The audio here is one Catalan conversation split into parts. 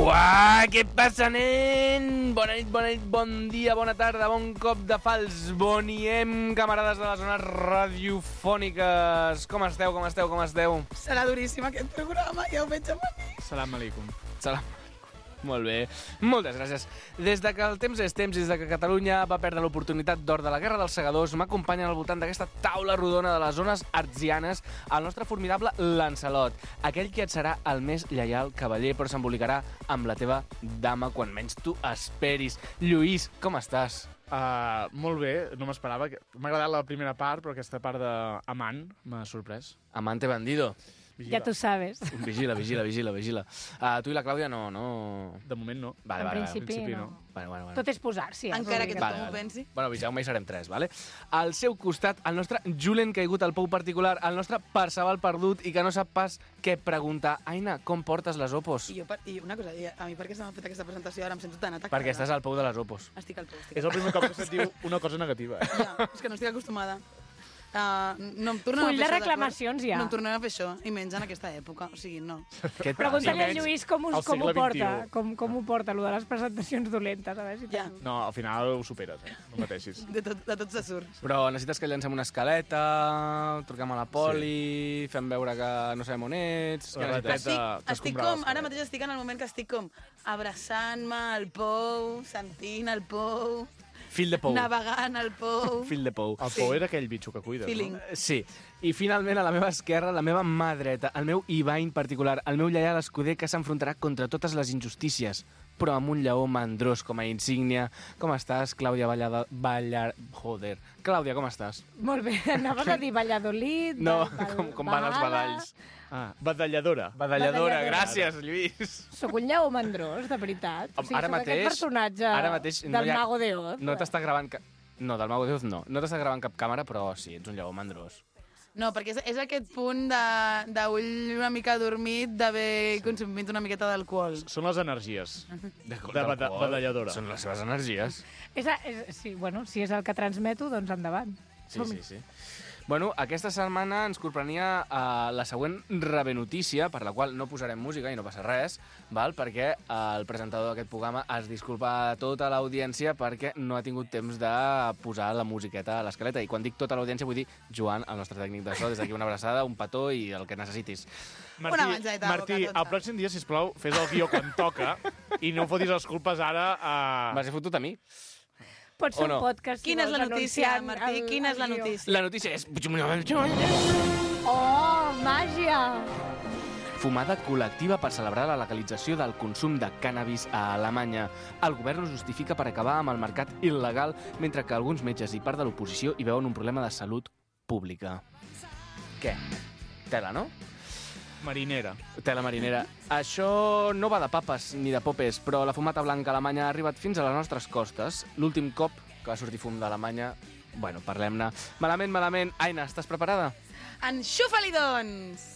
Uah, què passa, nen? Bona nit, bon dia, bona tarda, bon cop de fals. Boniem, camarades de les zones radiofòniques. Com esteu? Serà duríssim aquest programa, ja ho veig a venir. Salam aleikum. Molt bé, moltes gràcies. Des de que el temps és temps, des de que Catalunya va perdre l'oportunitat d'or de la Guerra dels Segadors, m'acompanyen al voltant d'aquesta taula rodona de les zones artsianes el nostre formidable Lancelot, aquell que et serà el més lleial cavaller, però s'embolicarà amb la teva dama quan menys tu esperis. Lluís, com estàs? Molt bé, no m'esperava. M'ha agradat la primera part, però aquesta part d'amant m'ha sorprès. Amante bandido. Vigila. Ya tú sabes. Vigila. Tu i la Clàudia no... De moment no. Vale, en principi no. Bueno. Tot és posar-s'hi. Encara que tothom ho pensi. Bueno, Jaume hi serem 3, vale? Al seu costat, el nostre Julen caigut al pou particular, el nostre Perceval perdut i que no sap pas què preguntar. Aina, com portes les opos? I una cosa, a mi per què se m'ha fet aquesta presentació ara em sento tan atacada? Perquè estàs al pou de les opos. Estic al pou. És el primer cop que se't diu una cosa negativa. Ja, és que no estic acostumada. No em tornem a fer Full de això, reclamacions, ja. No em tornem a fer això, i menys en aquesta època. O sigui, no. Pregunta-li a Lluís com ho porta. XXI. Com ho porta, allò de les presentacions dolentes. A veure si Ja. No, al final ho superes, no pateixis. De tot se surt. Però necessites que llancem una escaleta, truquem a la poli, fem veure que no sabem on ets... La Què necessites? rateta. Estic com, ara mateix estic en el moment que estic com abraçant-me al pou, sentint el pou, Fill de pou. navegant al pou. Fill de pou. El pou era aquell bitxo que cuides, Feeling. no? Sí. I finalment, a la meva esquerra, la meva mà dreta, el meu Ivain particular, el meu lleial escuder que s'enfrontarà contra totes les injustícies, però amb un lleó mandrós com a insígnia. Com estàs, Clàudia Joder. Clàudia, com estàs? Molt bé, anaves a dir Valladolid... No, com van els badalls. Badalladora. Badalladora, gràcies, Lluís. Soc un lleó mandrós, de veritat. O sigui, Ara soc mateix- aquest personatge ara mateix no del hi ha- Mago de Oz. No t'està gravant... No, del Mago de Oz no. No t'està gravant cap càmera, però sí, ets un lleó mandrós. No, perquè és aquest punt d'ull una mica dormit d'haver consumit una miqueta d'alcohol. Són les energies. Badalladora. Són les seves energies. Sí, bueno, si és el que transmeto, doncs endavant. Sí. Bueno, aquesta setmana ens corprenia la següent rebenotícia, per la qual no posarem música i no passa res, val? Perquè el presentador d'aquest programa es disculpa a tota l'audiència perquè no ha tingut temps de posar la musiqueta a l'escaleta. I quan dic tota l'audiència vull dir Joan, el nostre tècnic de so, des d'aquí una abraçada, un petó i el que necessitis. Una menjadeta de Martí, boca, el pròxim dia, sisplau, fes el guió quan toca i no fotis les culpes ara a... M'has fotut a mi? Pot ser O no? un podcast... si Quina és vols, la notícia, anunciant Martí? Quina és la el guió. notícia? La notícia és... Oh, màgia! Fumada col·lectiva per celebrar la legalització del consum de cànnabis a Alemanya. El govern ho justifica per acabar amb el mercat il·legal, mentre que alguns metges i part de l'oposició hi veuen un problema de salut pública. Què? Tela, no? Marinera. Tela marinera. Això no va de papes ni de popes, però la fumata blanca alemanya ha arribat fins a les nostres costes. L'últim cop que va sortir fum d'Alemanya... Bueno, parlem-ne. Malament. Aina, estàs preparada? Enxufa-li, doncs!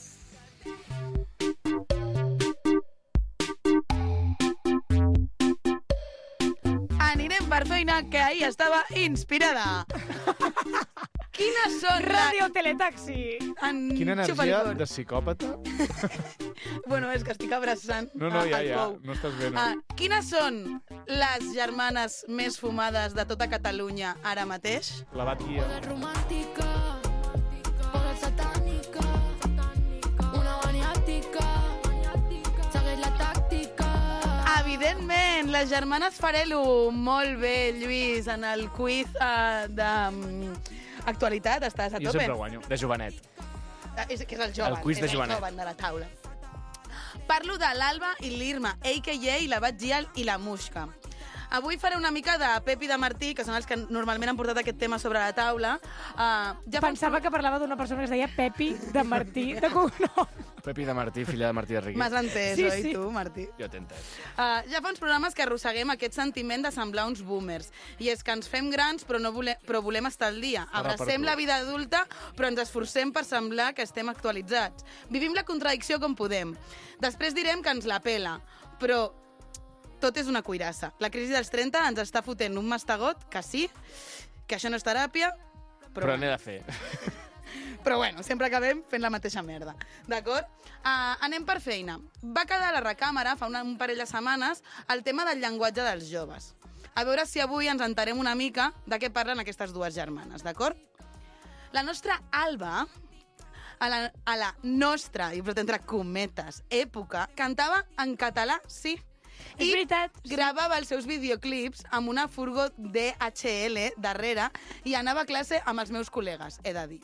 Anirem per feina, que ahir estava inspirada. Quines són Ràdio Teletaxi! Quina energia de psicòpata. Bueno, és que estic abraçant No, al ja, pou. no estàs bé, no? Quines són les germanes més fumades de tota Catalunya ara mateix? La Batia. Romántica, poder satánica, una maniática, segueix la tàctica. Evidentment, les germanes Farelo. Molt bé, Lluís, en el quiz d'actualitat estàs a Jo tope. sempre guanyo. De jovenet. Que és el jove. El quiz de és jovenet. el jove de la taula. Parlo de l'Alba i l'Irma, a.k.a. la Batgial i la Muixca. Avui faré una mica de Pep i de Martí, que són els que normalment han portat aquest tema sobre la taula. Pensava que parlava d'una persona que es deia Pepi de Martí de cognom. Pepi de Martí, filla de Martí de Riqui. M'has entès, Sí, oi, sí. tu, Martí? Jo t'he entès. Ja fa uns programes que arrosseguem aquest sentiment de semblar uns boomers. I és que ens fem grans però volem estar al dia. Abracem la vida adulta però ens esforcem per semblar que estem actualitzats. Vivim la contradicció com podem. Després direm que ens la pela, però tot és una cuirassa. La crisi dels 30 ens està fotent un mastegot que sí, que això no és teràpia, Però n'he de fer. Però bueno, sempre acabem fent la mateixa merda. D'acord? Anem per feina. Va quedar a la recàmera fa un parell de setmanes el tema del llenguatge dels joves. A veure si avui ens enterem una mica de què parlen aquestes dues germanes, d'acord? La nostra Alba, a la nostra, i però entre cometes, època, cantava en català, sí. És veritat. Gravava els seus videoclips amb una furgo DHL darrere i anava a classe amb els meus col·legues, he de dir.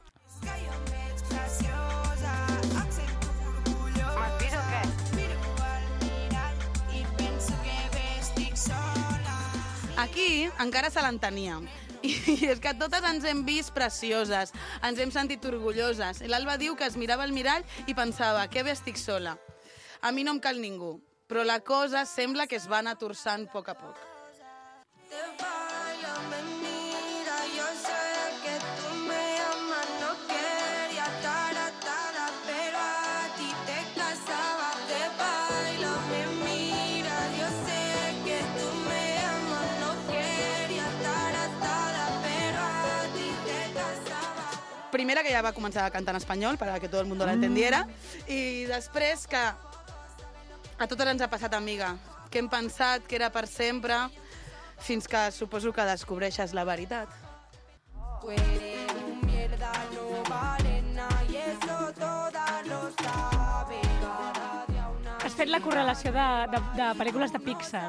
Aquí encara se l'entenia. I és que totes ens hem vist precioses, ens hem sentit orgulloses. L'Alba diu que es mirava al mirall i pensava, que bé estic sola. A mi no em cal ningú, però la cosa sembla que es va anar torçant a poc a poc. Primera, que ja va començar a cantar en espanyol, para que todo el mundo la entendiera, i després que a totes ens ha passat, amiga, que hem pensat que era per sempre, fins que suposo que descobreixes la veritat. Has fet la correlació de pel·lícules de Pixar.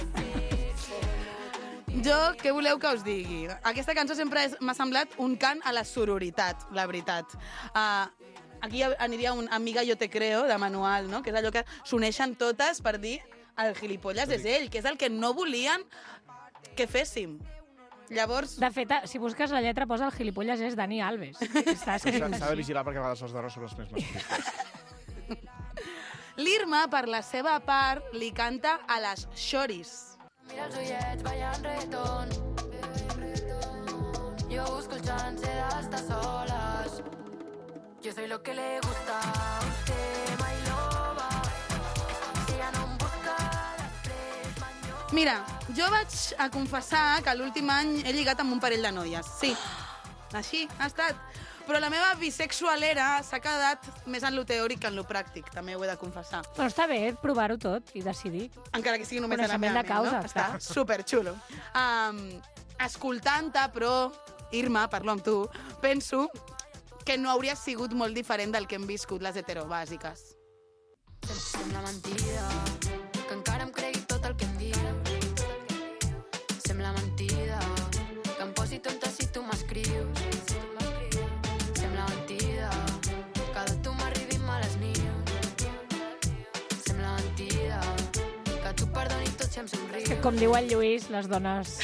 Jo, què voleu que us digui? Aquesta cançó sempre m'ha semblat un cant a la sororitat, la veritat. Aquí aniria un Amiga yo te creo, de manual, no? Que és allò que s'uneixen totes per dir el gilipolles és ell, que és el que no volien que féssim. Llavors... De fet, si busques la lletra, posa el gilipolles és Dani Alves. Està escrit S'ha de vigilar perquè a vegades els darrers són els més masclistes. L'Irma, per la seva part, li canta a les xoris. Mira els ullets ballant reggaeton. Yo busco el chance de estar solas. Yo soy lo que le gusta a usted, my lover. Si ya no em busca després, m'enyo... Mira, jo vaig a confessar que l'últim any he lligat amb un parell de noies. Sí, així ha estat. Però la meva bisexualera s'ha quedat més en lo teòric que en lo pràctic, també ho he de confessar. Però està bé provar-ho tot i decidir. Encara que sigui només de la Coneixement meva de causa, ment, no? Està clar. superxulo. Escoltant-te, però, Irma, parlo amb tu, penso que no hauria sigut molt diferent del que hem viscut les heterobàsiques. Sembla mentida que encara em cregui tot el que em dius. Sembla mentida que em posi tonta si tu m'escrius. Sembla mentida que de tu m'arribin males news. Sembla mentida que tu perdonis tot si em somrius. Que, com diu el Lluís, les dones...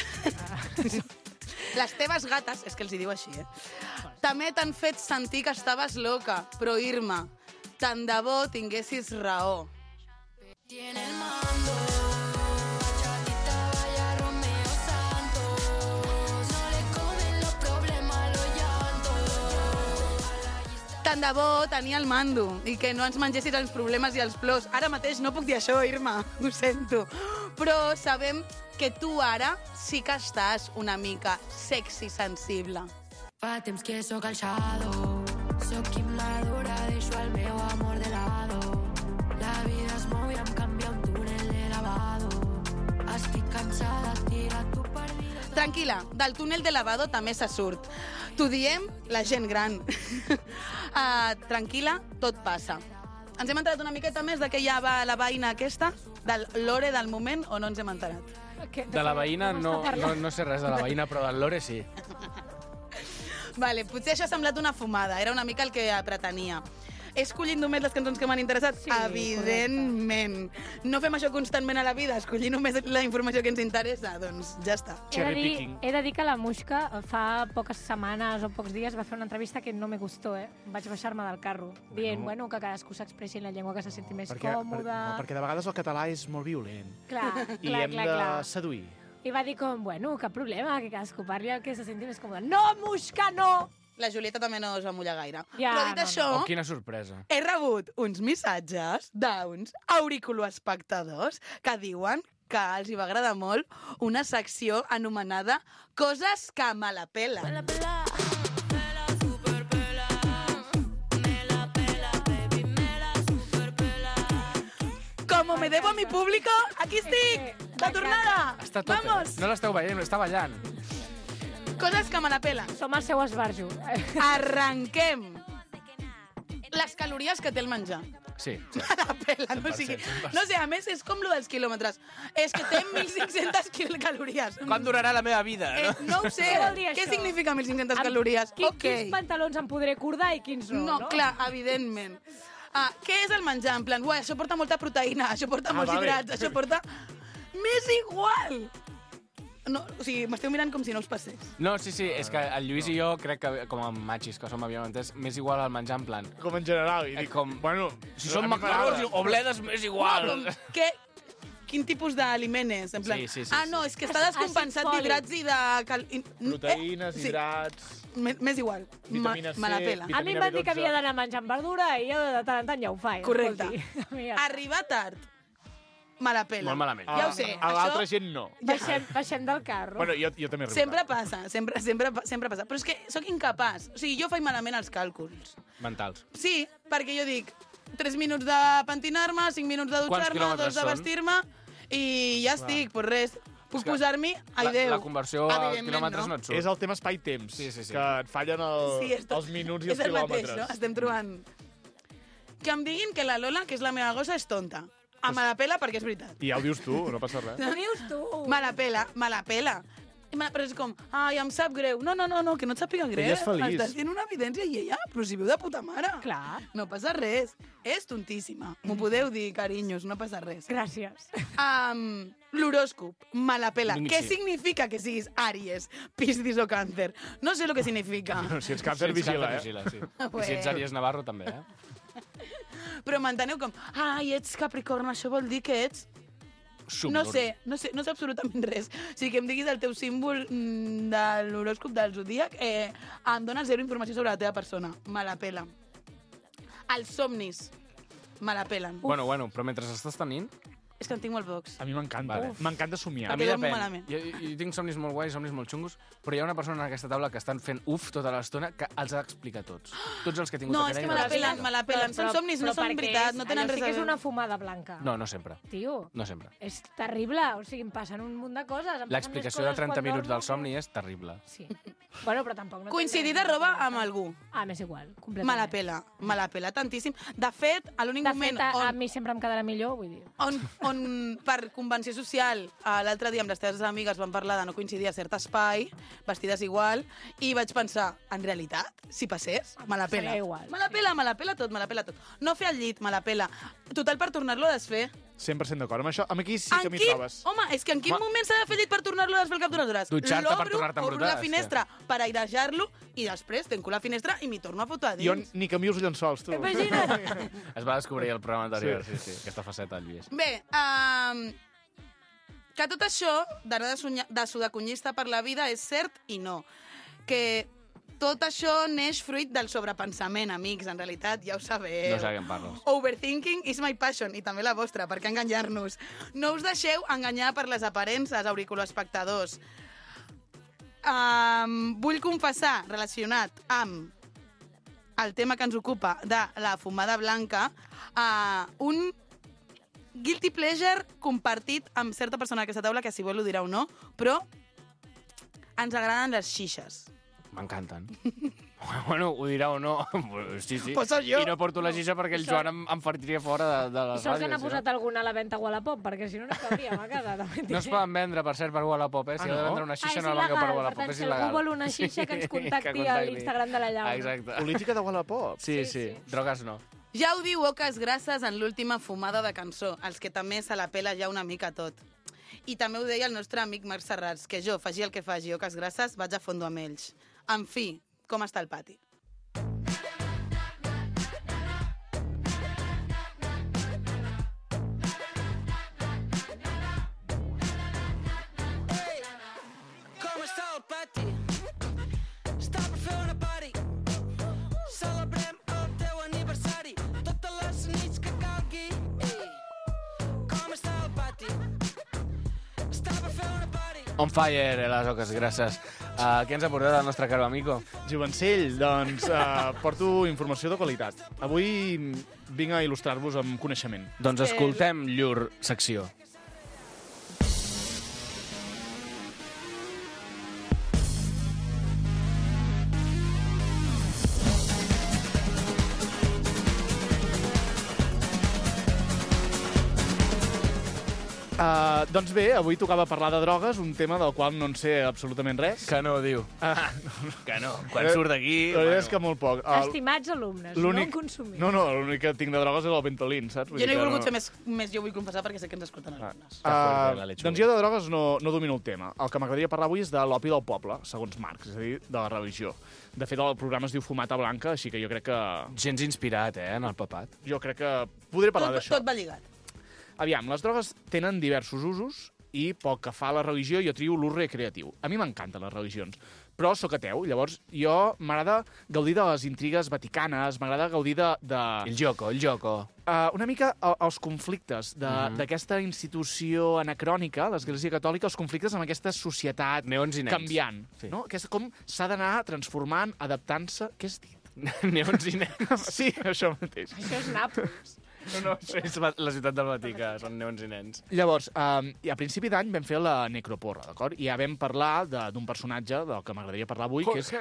Les teves gates, és que els hi diu així, també t'han fet sentir que estaves loca, però Irma, tant de bo tinguessis raó. Tiene el mando, chatita vaya Romeo Santos. No le comen los problemas, los llantos. Tant de bo tenia el mando i que no ens mengessis els problemes i els plors. Ara mateix no puc dir això, Irma, ho sento. Però sabem que tu ara sí que estàs una mica sexy sensible. Fa temps que sóc al shadow, sóc immadura, deixo el meu amor de lado. La vida es mou i em canvia un túnel de lavado. Estic cansada, tira tu perdida. Tranquil·la, del túnel de lavado també se surt. T'ho diem la gent gran. Tranquil·la, tot passa. Ens hem enterat una miqueta més de què ja va la veïna aquesta, del lore del moment, o no ens hem enterat? De la veïna no sé res de la veïna, però del lore sí. Vale, potser això ha semblat una fumada, era una mica el que pretenia. He escollit només les cançons que m'han interessat? Sí, evidentment. No fem això constantment a la vida, escollir només la informació que ens interessa, doncs ja està. Cherry picking. He de dir que la Muixca fa poques setmanes o pocs dies va fer una entrevista que no me gustó, Vaig baixar-me del carro, dient, que cadascú s'expressi en la llengua que se senti més còmoda. Perquè de vegades el català és molt violent. Clar, I hem de seduir. I va dir cap problema, que cadascú parli el que se senti més còmode. No, Muixca, no! La Julieta també no es va mullar gaire. Ja, Però dit això, Oh, quina sorpresa. he rebut uns missatges d'uns auriculoespectadors que diuen que els hi va agradar molt una secció anomenada Coses que me la pela. Pela, pela, pela, super pela. me debo a mi público, aquí estic, de tornada. Està tot, Vamos. no l'esteu veient, està ballant. Coses que me la pelen. Som el seu esbarjo. Arrenquem. Les calories que té el menjar. Sí. Me la pelen, o sigui, no sé, a més és com lo dels quilòmetres. És que té 1.500 calories. Quan durarà la meva vida, no? No ho sé. Què vol dir Què això? significa 1.500 calories? Quins pantalons em podré cordar i quins no, No, clar, evidentment. Què és el menjar? En plan, això porta molta proteïna, això porta molts hidrats, això porta... M'és igual! No, o sigui, m'esteu mirant com si no us passés. No, sí, és que el Lluís i jo crec que, com a machis que som, havíem entès, m'és igual el menjar en plan. Com en general. I dic, com, bueno, si són macarrons o bledes, m'és igual. Quin tipus d'aliment és? En plan, Sí. no, és que està descompensat d'hidrats i de... proteïnes, hidrats... M'és igual. Vitamina C, Me la pela. A mi em van dir que havia d'anar menjant verdura i jo de tant en tant ja ho faig. Correcte. Arribar tard. Me la pela. Molt malament. Ja ho sé. A l'altra gent no. Baixem del carro. Bueno, jo també arribo. Sempre passa, sempre passa. Però és que sóc incapaç. O sigui, jo faig malament els càlculs. Mentals. Sí, perquè jo dic 3 minuts de pentinar-me, 5 minuts de dutxar-me, 2 de vestir-me i ja estic, pues res. Puc posar-m'hi, ai Déu. La conversió a quilòmetres no et surt. És el tema espai-temps, Sí. que et fallen els minuts i els és el quilòmetres. mateix, no? Estem trobant... Que em diguin que la Lola, que és la meva gossa, és tonta. Me la pela perquè és veritat. I ja ho dius tu, no passa res. Ho dius tu. Me la pela. Però és com, ai, em sap greu. No, que no et sàpiga greu. Ella és feliç. M'estàs dient una evidència i ella, però si viu de puta mare. Clar. No passa res. És tontíssima. M'ho podeu dir, carinyos, no passa res. Gràcies. L'horòscop, me la pela. Vinga, Què sí. significa que siguis Àries, Piscis o Càncer? No sé el que significa. Si ets càncer, vigila, sí. I si ets Àries Navarro, també, Però m'enteneu com, ai, ets Capricorn, això vol dir que ets... No sé absolutament res. O sigui, que em diguis el teu símbol de l'horòscop del zodíac em dona zero informació sobre la teva persona. Me la pela. Els somnis me la pelen. Bueno, però mentre estàs tenint... És que en tinc molt pocs. A mi m'encanta. Vale. M'encanta somiar. A mi Perquè depèn. malament. Jo tinc somnis molt guais, somnis molt xungos, però hi ha una persona en aquesta taula que estan fent tota l'estona que els ha d'explicar tots. Tots els que he tingut No, a és que Canària me la pelen. Són somnis, no són veritat, no tenen allò res sí a que és veure. una fumada blanca. No sempre. Tio, No sempre. és terrible. O sigui, em passen un munt de coses. Em passen L'explicació més de coses 30 quan minuts dormo del somni és terrible. Sí. Bueno, però tampoc no... Coincidir de roba amb algú. M'és igual, completament. Me la pela tantíssim. De fet, a l'únic De moment fet, a mi sempre em quedarà millor, vull dir. on per convenció social, l'altre dia amb les teves amigues van parlar de no coincidir a cert espai, vestides igual, i vaig pensar, en realitat, si passés, me la pela. Seria igual, Me la pela tot. No fer el llit, me la pela. Total, per tornar-lo a desfer. 100% d'acord amb això. Amb aquí sí que m'hi trobes. Home, és que en quin moment s'ha de fer llit per tornar-lo a desfer al cap d'unes hores? Dutxar-te per tornar-te a obro embrutar, la finestra per airejar-lo i després tanco la finestra i m'hi torno a fotre a Jo dins. ni canvio els llençols, tu. Imagina't! Es va descobrir el programa anterior, sí. Aquesta faceta del Lluís. Bé, que tot això d'anar de sudacunyista per la vida és cert i no. Que tot això neix fruit del sobrepensament, amics, en realitat, ja ho sabeu. No sé què em parles. Overthinking is my passion, i també la vostra, per què enganyar-nos? No us deixeu enganyar per les aparences, auriculoespectadors. Vull confessar, relacionat amb el tema que ens ocupa de la fumada blanca, un guilty pleasure compartit amb certa persona d'aquesta taula, que si vol ho dirà o no, però ens agraden les xixes. M'encanten. Bueno, ho dirà o no. Sí. Pues soy jo. I no porto la xixa perquè el Joan em fartiria fora de les I sort que ràdios. n'ha posat alguna a la venda a Wallapop, perquè si no cabríem a casa. No es poden vendre, per cert, per Wallapop, Si heu de vendre una xixa, no la vengueu per Wallapop, és si il·legal. algú vol una xixa, que ens contacti a l'Instagram de la Llauna. Exacte. Política de Wallapop. Sí. Drogues no. Ja ho diu Oques Grasses en l'última fumada de cançó, els que també se la pela ja una mica tot. I també ho deia el nostre amic Marc Serrats, que jo, faci el que faci, Oques Grasses, vaig a fondo amb ells. En fi, com està el pati? Com està el pati? Està per fer una party. Celebrem el teu aniversari totes les nits que calgui. Com està el pati? Està per fer una party. On fire, les Oques Grasses. Què ens ha portat el nostre caro amigo? Jovencell, doncs porto informació de qualitat. Avui vinc a il·lustrar-vos amb coneixement. Doncs escoltem llur secció. Doncs bé, avui tocava parlar de drogues, un tema del qual no en sé absolutament res. Que no, diu. Que no. Quan surt d'aquí... La veritat és que molt poc. Estimats alumnes, no en consumir. No, l'únic que tinc de drogues és el Ventolin, saps? Jo no he volgut fer més, jo vull confessar, perquè sé que ens escolten alumnes. Doncs jo de drogues no domino el tema. El que m'agradaria parlar avui és de l'opi del poble, segons Marx, és a dir, de la religió. De fet, el programa es diu Fumata Blanca, així que jo crec que... Gens inspirat, en el papat. Jo crec que podré parlar d'això. Tot va lligat. Aviam, les drogues tenen diversos usos i pel que fa a la religió jo trio l'ús recreatiu. A mi m'encanten les religions, però sóc ateu, llavors jo m'agrada gaudir de les intrigues vaticanes, m'agrada gaudir de... El joco. Una mica els conflictes d'aquesta institució anacrònica, l'Església Catòlica, els conflictes amb aquesta societat canviant. Sí. No? Com s'ha d'anar transformant, adaptant-se... Què has dit? Neons i nens. Sí, això mateix. Això és Nàpols. No, això és la ciutat del Vaticà, són neons i nens. Llavors, a principi d'any vam fer la necroporra, d'acord? I ja vam parlar d'un personatge del que m'agradaria parlar avui, que és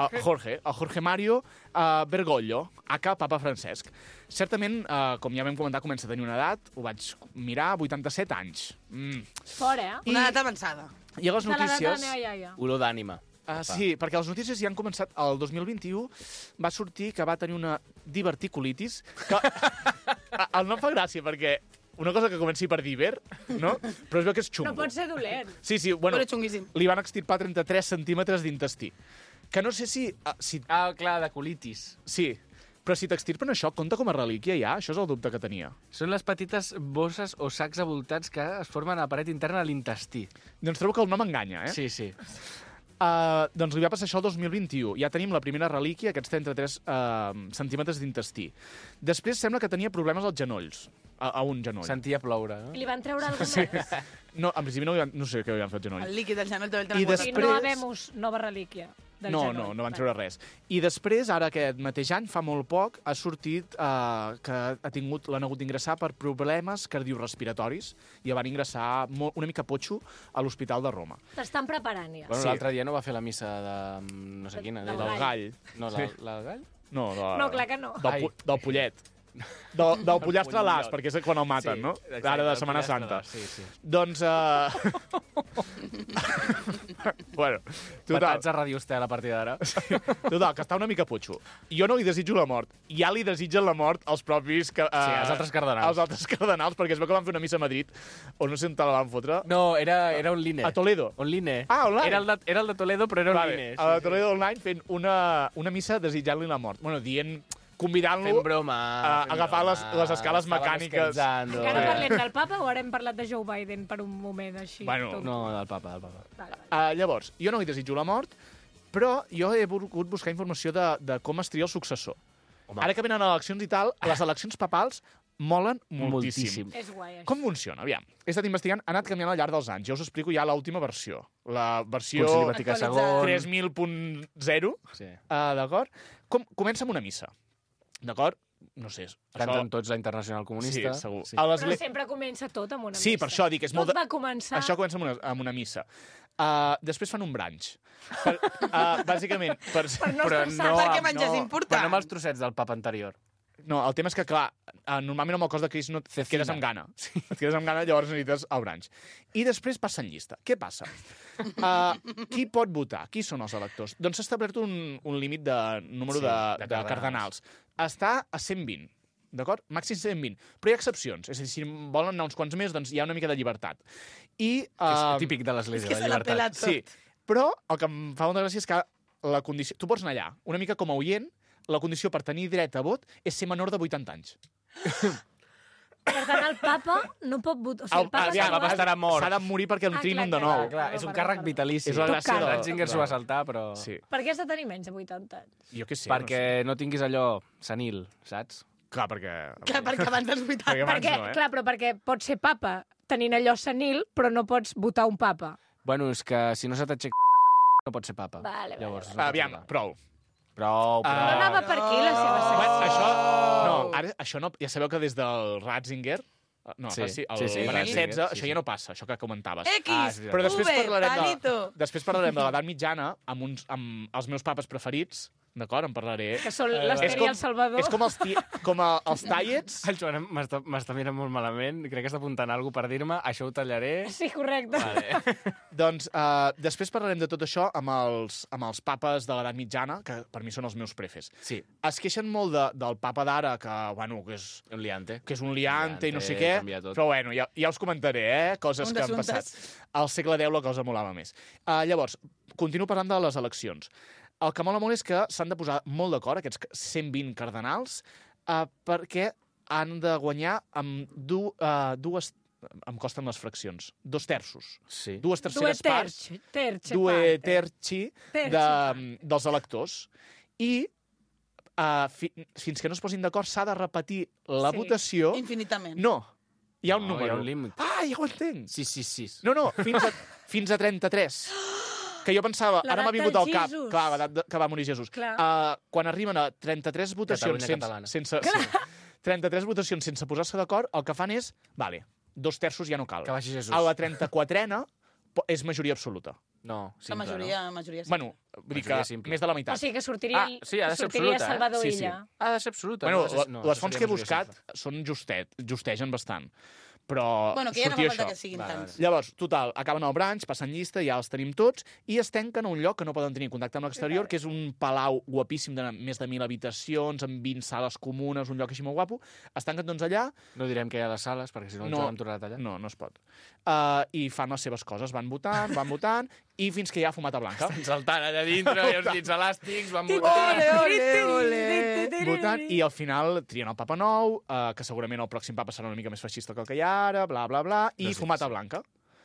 el Jorge Mario Bergoglio, aka Papa Francesc. Certament, com ja vam comentar, comença a tenir una edat, ho vaig mirar, 87 anys. Fora, Una edat avançada. I a les De l'edat de la notícies... meva iaia. Olor d'ànima. Sí, perquè les notícies ja han començat... El 2021 va sortir que va tenir una diverticulitis, que el nom fa gràcia, perquè una cosa que comenci per diver, no? Però es veu que és xungo. No pot ser dolent. Sí, bueno, Però és xunguíssim. li van extirpar 33 centímetres d'intestí. Que no sé si... Clar, de colitis. Sí, però si t'extirpen això, compta com a relíquia ja? Això és el dubte que tenia. Són les petites bosses o sacs avoltats que es formen a la paret interna de l'intestí. Doncs trobo que el nom enganya, eh? Sí. Doncs li va passar això el 2021. Ja tenim la primera relíquia, aquests 33 centímetres d'intestí. Després sembla que tenia problemes als genolls, a un genoll. Sentia ploure, no? I li van treure alguna més? No, en principi no sé què li van fer al genoll. El líquid del genoll també el I tenen després- I no habemos nova relíquia del No, genoll. no van treure res. I després, ara aquest mateix any, fa molt poc, ha sortit que l'han hagut d'ingressar per problemes cardiorespiratoris i el van ingressar una mica potxo a l'Hospital de Roma. T'estan preparant ja. Bueno, Sí. l'altre dia no va fer la missa de... no sé quina. Del Del gall. No, Sí. la gall? No, No, clar que no. Del pollet. Del pollastre a l'as, Pollillot. perquè és quan el maten, Sí, no? exacte, Ara de el Setmana pollastre Santa. Sí. Doncs... bueno, total, Patats a Radio Estel a partir d'ara. que està una mica potxo. Jo no li desitjo la mort. Ja li desitgen la mort als propis... Sí, als altres cardenals. Als altres cardenals, perquè es veu que van fer una missa a Madrid, on no sé on te la van fotre. No, era un line. A Toledo. Online. Ah, online. Era el de Toledo, però era un Vale, line. a Toledo online fent una missa desitjant-li la mort. Bueno, convidant-lo Fent broma. a agafar les escales mecàniques. Encara parlem del papa o ara hem parlat de Joe Biden per un moment així? Bueno, tot? No, del papa. Vale. Llavors, jo no li desitjo la mort, però jo he volgut buscar informació de com es tria el successor. Home. Ara que venen eleccions i tal, les eleccions papals molen moltíssim. És guai, això. Com funciona? Aviam, he estat investigant, ha anat canviant al llarg dels anys. Jo us explico ja l'última versió. La versió Concili Vaticà II. 3000.0. Sí. D'acord? Comença amb una missa. D'acord? No sé. Canten tots la Internacional Comunista. Sí, segur. Sí. A Però sempre comença tot amb una missa. Sí, per això dic, és molt... Tot va començar... Això comença amb una missa. Després fan un brunch. Bàsicament... Per no estressar. Perquè menjar és important. Però no amb els trossets del papa anterior. No, el tema és que, clar, normalment amb el cos de Crist no et quedes amb gana. Et quedes amb gana, llavors necessites el brunch. I després passen llista. Què passa? Qui pot votar? Qui són els electors? Doncs s'ha establert un límit de número de cardenals. Està a 120. D'acord? Màxim 120. Però hi ha excepcions. És a dir, si volen anar uns quants més, doncs hi ha una mica de llibertat. És típic de l'Església, És que la se la pela llibertat. tot. Sí, però el que em fa molta gràcia és que la condició... Tu pots anar allà, una mica com a oient, la condició per tenir dret a vot és ser menor de 80 anys. Per tant, el papa no pot votar. O sigui, el papa aviam, el papa estarà mort. S'ha de morir perquè el trinin de clar, nou. Clar, és un càrrec vitalici. És la gràcia de- Ratzinger s'ho va saltar, però... Sí. Per què has de tenir menys de 80 anys? Jo què sé. Perquè no tinguis allò senil, saps? Clar, perquè... Clar, perquè abans dels 80. Perquè abans Perquè, no, clar, però perquè pots ser papa tenint allò senil, però no pots votar un papa. Bueno, és que si no se t'aixeca no pot ser papa. Vale. Llavors, Aviam, prou. Prou. No anava per aquí, la seva secció. Això no... Ja sabeu que des del Ratzinger... No, Sí. el Sí, Benet sí. XVI, Sí, això sí. ja no passa, això que comentaves. X, Però després Palito. parlarem de l'edat mitjana amb els meus papes preferits, d'acord? En parlaré. Que són l'Ester i el Salvador. És com els tallets. El Joan m'està mirant molt malament. Crec que està apuntant alguna per dir-me. Això ho tallaré. Sí, correcte. Vale. Doncs després parlarem de tot això amb els papes de l'edat mitjana, que per mi són els meus prefes. Sí, Es queixen molt del papa d'ara, que, bueno, que és un liante. un liante i no sé Liante, què, canvia tot. però bueno, ja us comentaré, coses Un que han d'assumptes. passat. Al segle X la cosa molava més. Llavors, continuo parlant de les eleccions. El que mola molt és que s'han de posar molt d'acord, aquests 120 cardenals, perquè han de guanyar amb dues... Em costen les fraccions. 2 terços. Sí. 2 terceres parts. Due terci dels electors. I fins que no es posin d'acord s'ha de repetir la Sí. votació. Infinitament. No, hi ha un No, número. hi ha un límit. Ah, ja ho entenc. Sí. No, fins a 33. Que jo pensava, ara m'ha L'edat vingut del al cap, Jesús. clar, l'edat que va morir Jesús. Clar. Quan arriben a 33 votacions Catalunya catalana. sense 33 votacions sense posar-se d'acord, el que fan és, vale, 2 terços ja no cal. Que baixi Jesús. A la 34a és majoria absoluta. No, La simple, majoria sí. Bueno, vull dir que Majoria simple. més de la meitat. O sigui que sortiria, sí, ha de ser sortiria absoluta, Salvador Sí. Illa. Ha de ser absoluta. Bueno, no, les fonts que he seria majoria buscat són justegen bastant. Però Bueno, que ja no sortia fa falta això. que siguin Vale, tants. Llavors, total, acaben el branch, passen llista, ja els tenim tots, i es tanquen a un lloc que no poden tenir contacte amb l'exterior, que és un palau guapíssim de més de 1.000 habitacions, amb 20 sales comunes, un lloc així molt guapo. Es tanquen doncs allà. No direm que hi ha les sales, perquè si no el Joan em tornarà a tallar. No es pot. I fan les seves coses, van votant, i fins que hi ha fumata blanca. Estan saltant allà dintre, i els dits elàstics, van votant. Votant, i al final trien el papa nou, que segurament el pròxim papa serà una mica més feixista que el que hi ha ara, bla, bla, bla, i fumata blanca.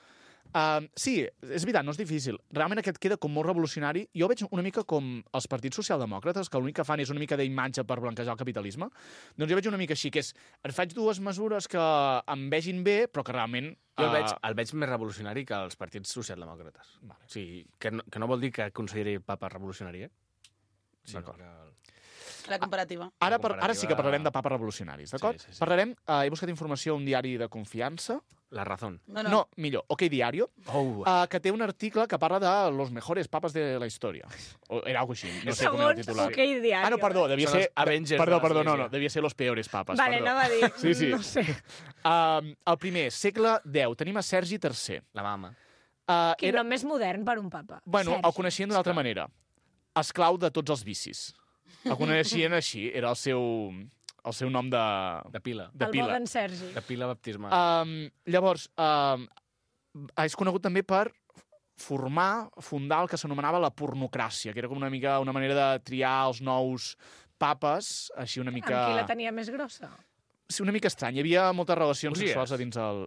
Sí, és veritat, no és difícil. Realment aquest queda com molt revolucionari. Jo veig una mica com els partits socialdemòcrates, que l'únic que fan és una mica d'imatge per blanquejar el capitalisme. Doncs jo veig una mica així, que és, faig 2 mesures que em vegin bé, però que realment... Jo el veig més revolucionari que els partits socialdemòcrates. Vale. O sigui, que no vol dir que consideri el papa revolucionari, eh? D'acord. La comparativa. Ara sí que parlarem de papes revolucionaris, d'acord? Sí. Parlarem, he buscat informació a un diari de confiança. La Razón. No, millor, OK Diario, que té un article que parla de los mejores papas de la història. O era algo així, no sé com era el Segons titular. OK Diario. Ah, no, perdó, devia Són ser... els Avengers Perdó, de l'Església. no, devia ser los peores papas. Vale, perdó. anava a dir, Sí. no sé. El primer, segle X, tenim a Sergi III. La mama. Quin nom més modern per un papa. Bueno, Sergi. el coneixien d'una altra manera. Esclau de tots els vicis. El coneixien així, era el seu nom De pila. de El pila. bon en Sergi. De pila baptismal. Llavors, és conegut també per fundar el que s'anomenava la pornocràcia, que era com una mica una manera de triar els nous papes, així una mica... Amb qui la tenia més grossa? Sí, una mica estrany. Hi havia moltes relacions Osies. sexuals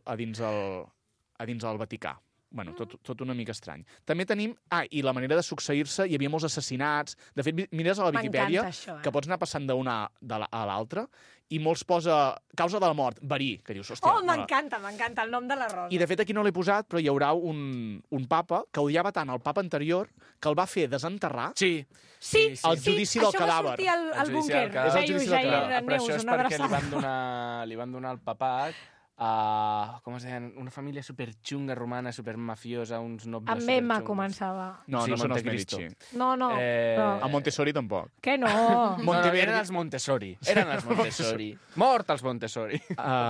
a dins el Vaticà. Bueno, tot una mica estrany. També tenim... i la manera de succeir-se, hi havia molts assassinats. De fet, mires a la Viquipèdia, M'encanta això, que pots anar passant d'una a l'altra, i molts posa causa de la mort, verí, que dius, hòstia... Oh, m'encanta el nom de la rosa. I de fet aquí no l'he posat, però hi haurà un papa que odiava tant el papa anterior que el va fer desenterrar. Sí. Sí, El judici del cadàver. Això va sortir al búnquer. És el judici del cadàver. Però això Neus, és una perquè abraçada. li van donar el papat a... Com es deien? Una família superxunga romana, supermafiosa, uns nobles Amb Emma superxungos. començava. No, Sí, no són els Montecristo. Medici. No. A Montessori tampoc. Què no? Monteverdi. Eren els Montessori. Eren els Montessori. Mort els Montessori.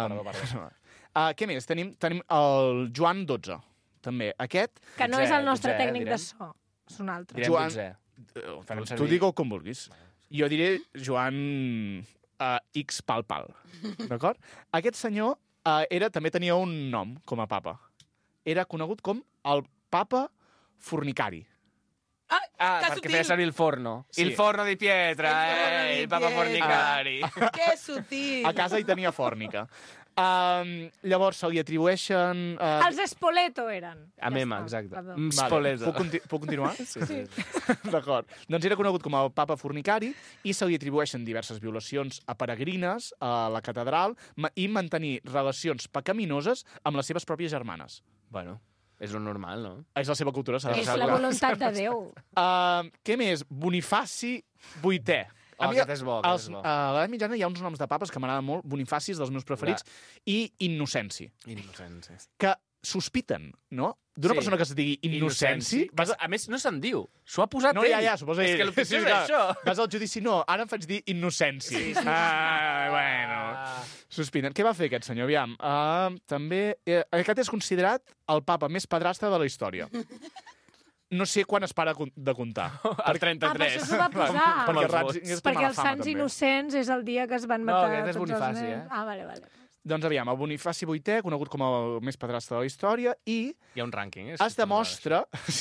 Què més? Tenim el Joan XII, també. Aquest, Que no és el nostre Dotzè, tècnic de direm. so. És un altre. Direm Joan- dotzè. Farem tu servir. digue-ho com vulguis. Jo diré Joan X Pal Pal, d'acord? Aquest senyor també tenia un nom com a papa. Era conegut com el papa fornicari. Que perquè sutil. feia servir el forno. Sí. Il forno di pietra, Il forno di il papa pietra. fornicari. Que sutil. A casa hi tenia fòrnica. Llavors se li atribueixen... Els Spoleto eren. A Mema, Ja està, exacte. perdó. Spoleto. Puc continuar? Sí. D'acord. Doncs era conegut com el papa fornicari i se li atribueixen diverses violacions a peregrines a la catedral i mantenir relacions pecaminoses amb les seves pròpies germanes. Bueno, És un normal, no? És la seva cultura, s'ha de És passar. la voluntat de Déu. Què més? Bonifaci VIII. Aquest és bo, aquest és bo. A l'edat mitjana hi ha uns noms de papes que m'agraden molt. Bonifaci és dels meus preferits. I Innocenci. Innocenci. Que sospiten, no? D'una persona que es digui Innocenci. A més, no se'n diu. S'ho ha posat No, ell. ja, suposa ell. És que el pitjor és clar. això. Vas al judici, no, ara em faig dir Innocenci. Bueno. Sospiten. Què va fer aquest senyor? Aviam. També... Aquest és considerat el papa més pedrastre de la història. No sé quan es para de comptar. El 33. Per això s'ho va posar. Perquè els Sants Innocents és el dia que es van matar aquest és tots els Bonifaci, nens. Vale. Doncs aviam, el Bonifaci VIII, conegut com el més pedrastre de la història, i Hi ha un rànquing, es demostra...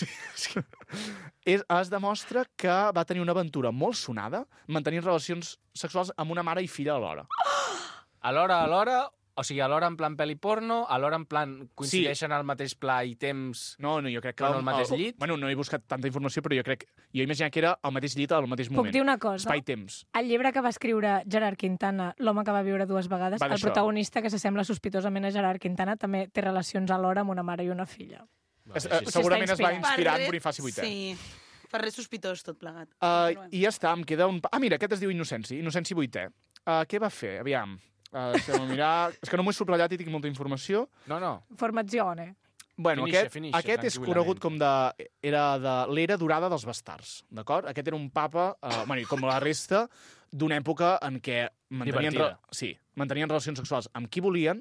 es demostra que va tenir una aventura molt sonada mantenint relacions sexuals amb una mare i filla alhora. Alhora, o sigui, alhora en plan pel·li porno, alhora en plan coincideixen al mateix pla i temps... No, jo crec que... Però en el mateix llit? Bueno, no he buscat tanta informació, però jo imagino que era al mateix llit al mateix moment. Puc dir una cosa? Espai-temps. El llibre que va escriure Gerard Quintana, L'home que va viure 2 vegades, el protagonista, que s'assembla sospitosament a Gerard Quintana, també té relacions alhora amb una mare i una filla. Segurament es va inspirar en Bonifaci VIII. Sí, per res sospitós tot plegat. I ja està, em queda un... Mira, aquest es diu Innocenci VIII. Què va fer? Aviam. Mirar... És que no m'ho he subratllat i tinc molta informació. No. Formazione. Bueno, Finisce, aquest és conegut com era de l'era dorada dels bastards, d'acord? Aquest era un papa, com la resta, d'una època en què mantenien relacions sexuals amb qui volien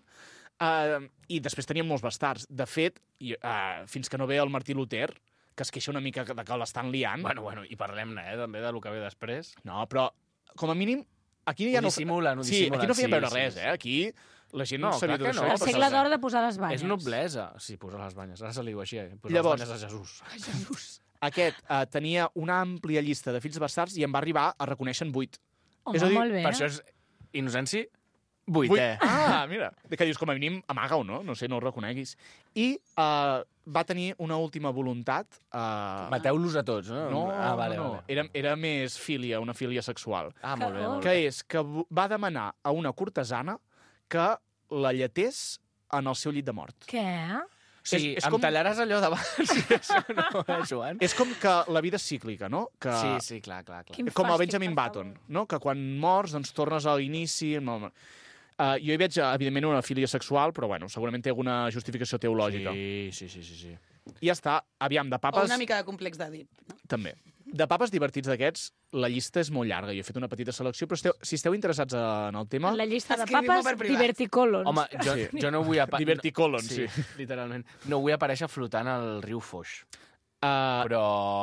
i després tenien molts bastards. De fet, fins que no ve el Martí Luter, que es queixa una mica de que l'estan liant... Bueno, i parlem-ne, també, del que ve després. No, però, com a mínim, aquí ja no dissimulen. Sí, aquí no feien veure res, eh? Aquí la gent no sabia tot això. El segle d'or de posar les banyes. És noblesa. Sí, posar les banyes. Ara se li diu així, posar Llavors, les banyes a Jesús. Aquest tenia una àmplia llista de fills bastards i en va arribar a reconèixer 8. Home, és a dir, molt bé. Per això és Innocenci VIII. Mira. Que dius, com a mínim, amaga-ho, no? No sé, no ho reconeguis. I va tenir una última voluntat... Mateu-los a tots, no? No. Vale. Era més filia, una filia sexual. Molt bé. Que és que va demanar a una cortesana que la lletés en el seu llit de mort. Què? O sigui, em tallaràs allò d'abans, això no, Joan? És com que la vida és cíclica, no? Que... Sí, clar. Com el Benjamin Button, no? Que quan mors, doncs tornes a l'inici... Jo hi veig, evidentment, una filia sexual, però, bueno, segurament té alguna justificació teològica. Sí. I ja està. Aviam, de papes... O una mica de complex d'Èdip, no? També. De papes divertits d'aquests, la llista és molt llarga. Jo he fet una petita selecció, però si esteu interessats en el tema... La llista de Escrivim-ho papes, per privat. diverticolons. Home, jo no vull... Diverticolons, sí. Literalment. No vull aparèixer flotant al riu Foix. Però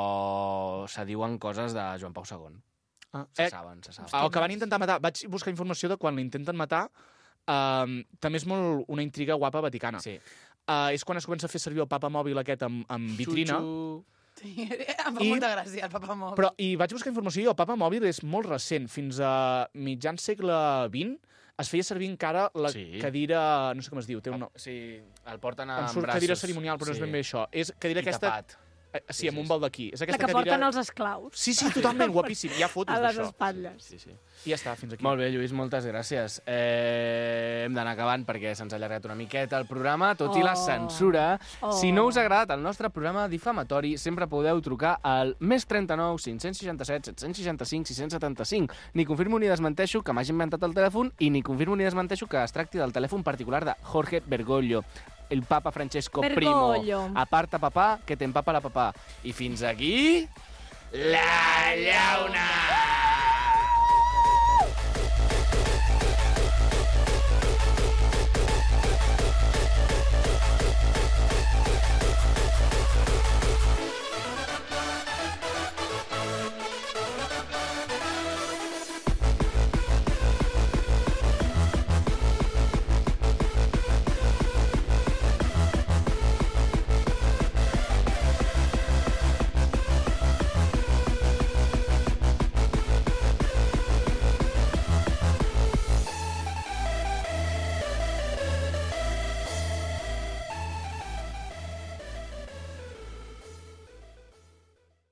se diuen coses de Joan Pau II. Se saben. El que van intentar matar... Vaig buscar informació de quan l'intenten matar. També és molt una intriga guapa vaticana. Sí. És quan es comença a fer servir el papa mòbil aquest amb vitrina. Sí, em fa molta gràcia, el papa mòbil. Però, i vaig buscar informació i el papa mòbil és molt recent. Fins a mitjan segle XX es feia servir encara la cadira... No sé com es diu. Té un nom. Sí, el porten amb braços. Cadira cerimonial, però no és ben bé això. És cadira aquesta... tapat. Sí, amb un baldaquí. És la que porten els esclaus. Sí, totalment, guapíssim. Hi ha fotos d'això. A les espatlles. Sí. I ja està, fins aquí. Molt bé, Lluís, moltes gràcies. Hem d'anar acabant perquè se'ns ha allargat una miqueta el programa, tot i la censura. Si no us ha agradat el nostre programa difamatori, sempre podeu trucar al +39 567 765 675. Ni confirmo ni desmenteixo que m'hagi inventat el telèfon i ni confirmo ni desmenteixo que es tracti del telèfon particular de Jorge Bergoglio, el papa Francesco Bergoglio. Primo. Aparta papà, que t'empapa la papà. I fins aquí... La llauna!